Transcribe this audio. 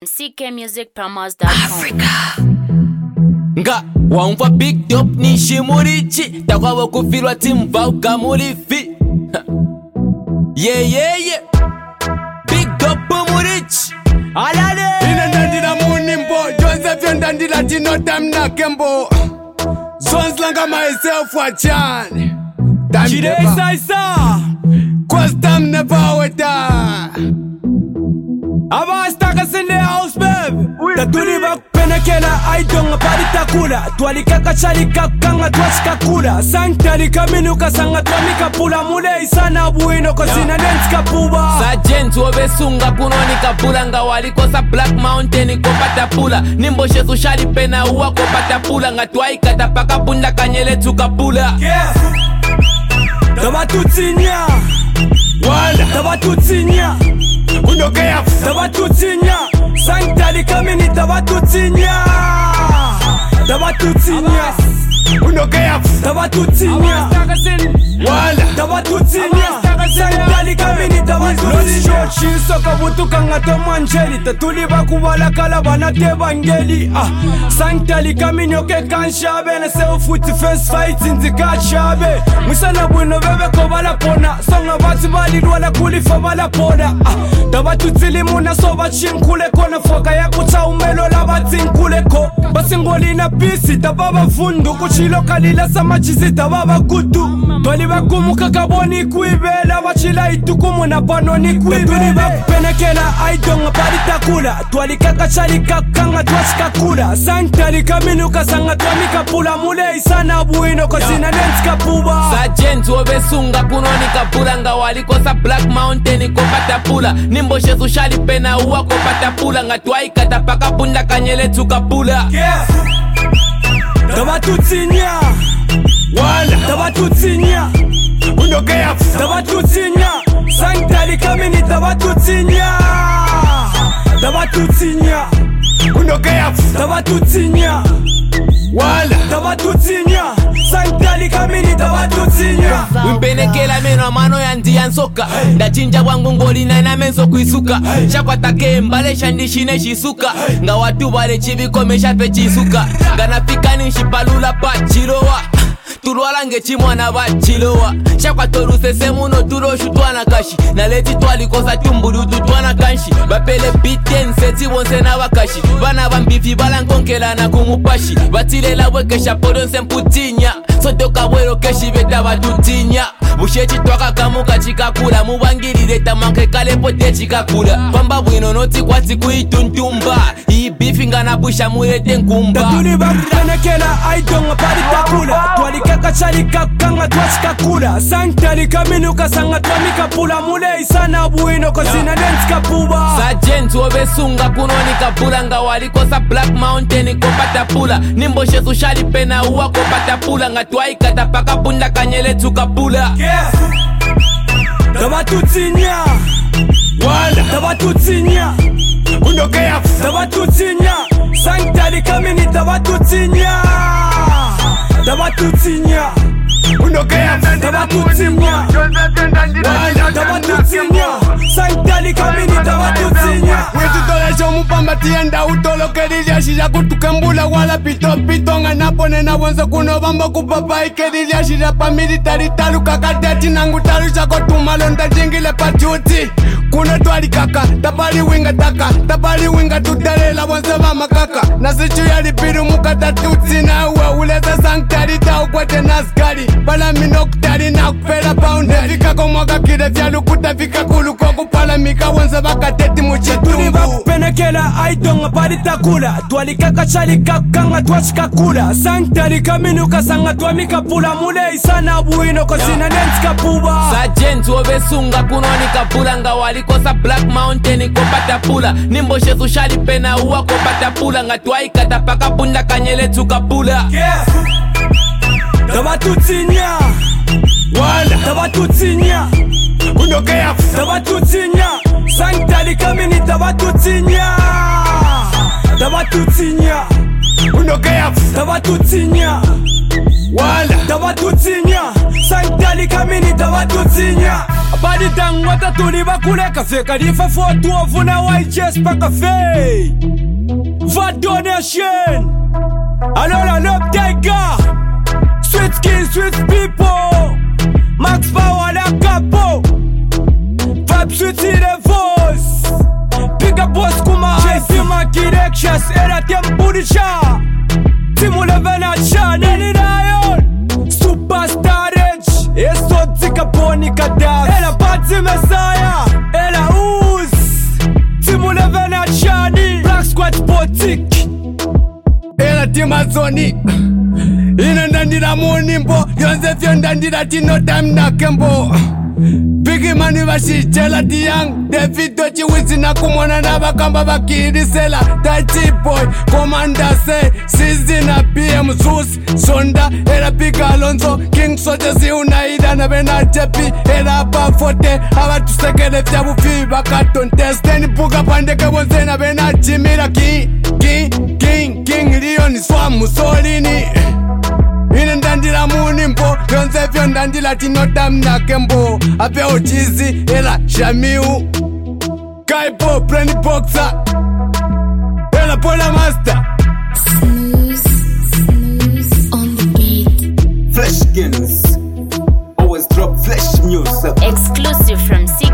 ckmusicpromos.com. Africa. Nga waumva big top nishi murichi takwawo kufirwa timvauka murifi. Yeah big top murichi alale ine ndandira munimbo Joseph yondandira tinotamna kembo zonslanga myself wachani Saisa cause time never weta Abastaka in the house baby Tatuli penekela aidonga parita kula Tualikaka charika kanga tuachika kula Sanktalika minuka sanga tuamika pula Mule isana buino kosina nenska puba Sergeant obesunga kunonika pula Nga walikosa Black Mountain kopata pula Nimbo shesu shali pena uwa kopata pula Nga tuaika tapaka punda kanyele tuka pula Yeah Tabatutinya Wala Tabatutinya Unokea Tabatutinya Sanktalika kamini tabatutinya Tabatutinya Unokea Tabatutinya Wala Tabatutinya Sanktalika kamini tabatutinya Shisoka butuka ngata manjeli Tatuli bakubala kala banate bangeli Sanktalika kamini oke kanshabe Na seo futi first fight inzika chabe Mwisana buino bebe kobala pona Songa bati bali duwala kulifa bala poda Tabatutili muna soba chinkule kona Foka ya kucha umelo la batinkule ko Basingoli na pisi tababa fundu Kuchilo kalila samachizi tababa kutu Twali bakumuka kaboni kuibela Wachila itukumu na pano ni kuibela Tuli bakupenekela aidonga parita kula Twali kaka charika kanga tuachika kula Sanktalika minuka sanga tuamika pula Mule isana buino kosina nenska puba Sergeant obesunga kunonika pula Nga walikosa Black Mountain kopata pula Nimbo shesu shali pena uwa kopata pula Nga tuaika tapaka punda kanyele tuka pula Yeah Tabatutinya Wala Tabatutinya Unokea Tabatutinya Sanktalika kamini tabatutinya Tabatutinya Unokea Tabatutinya Wala Tabatutinya Sanktalika kamini tabatutinya Mpenekela meno mano ya ndiya nsoka Ndachinja wangu ngoli na menso kuisuka Shakwata mbale shandishine shisuka Nga watu wale chiviko mesha pechisuka Gana fikani nshipalula pa chilowa Tulwala ngechi mwana bachilowa Shakwa toruse semuno turo shutwana kashi Na leti twalikosa tumbulu tutwana kanshi Bapele biten seti wonse na wakashi Bana bambifi bala nkonkela na kumupashi Batilela wekesha podonse mputinya Sotoka wero keshi beta batutinya Bushechi twaka kamuka chikakula Mubangilire tamanke kale pote chikakula Pamba bwino noti kwati kuituntumba Hii bifi ngana busha murete nkumba Tatuli bakupenekela aidonga parita kula Kaka charika kanga tuachika kula Sanktalika minuka sanga tuamika pula Mule isana buino kosina nenska puba Sergeant obesunga kunonika pula Nga walikosa Black Mountain kopata pula Nimbo shesu shali pena uwa kopata pula Nga tuaika tapaka punda kanyele tuka pula Yeah Tabatutinya Wala Tabatutinya Unokea Tabatutinya Sanktalika kamini tabatutinya Tabatutinya Unokea Tabatutinya Wala Tabatutinya Sanktalika kamini tabatutinya Wetu tolesho mupamba tienda utolo kerilia Shira kutukembula wala pito pito Nga napone na wonso kuno bamba kupapa ikerilia Shira pa militari talu kakateti Nangu talu shako tumalonda jingile pachuti Kuno twali kaka, tapali winga taka Tapali winga tutelela wonse bama kaka Nasichu yali piru mukata tutsi na uwa Uleza sanktari ta ukwete naskari Bala minoktari na kupela paunde Fika komwaka kire vyalu kutafika kulu Kwa kupala mika wonse baka teti muchitumbu Tuli bakupenekela aidonga parita kula Twali kaka charika kanga tuachika kula Sanktalika minuka sanga tuamika pula Mule isana buino kosina nenska puba Sergeant obesunga kunonika pula Nga walikosa Black Mountain kopata pula Nimbo shesu shali pena uwa kopata pula Nga tuaika tapaka punda kanyele tuka pula Yeah Tabatutinya Wala Tabatutinya Unokea Tabatutinya Sanktalika kamini tabatutinya Tabatutinya Unokea Tabatutinya wala tabatutinya sankdali kamini tabatutinya abadi tangwata tuli bakuleka feka lifa fotu ovuna YHS paka fei va donation alors lop tiger sweet skin sweet people Max Power la capo Vibe sweet in the voice Big up boss kuma JC Makirexas era tempo de chá Timu levena chá Nene Lion Superstar Edge Eso tika boni kadas Ela Pati Messiah Ela Uz Timu levena chá Black Squad Boutique Ela Timazoni Ina ndandira munimbo Yonze fyo ndandira tino time na kembo Biggie mani vashijela diyang Davido chiwizi na kumona na bakamba bakirisela Tachi boy, Commander say Sizi na PM Zeus Sonda, era Big Alonso King Soja si unaida na bena jepi Era pa fote, hawa tusekele fya bufi Bakatontes, teni puka pandeke bonze na bena jimira King Leon Swa Mussolini Ine ndandila munimbo Yonze fyo ndandila tinotam na kembo Ape ochizi ela Shamiu Kaipo Brandy Boxer Ela Pola Master Smooth on the beat. Fleshkins always drop flesh music. Exclusive from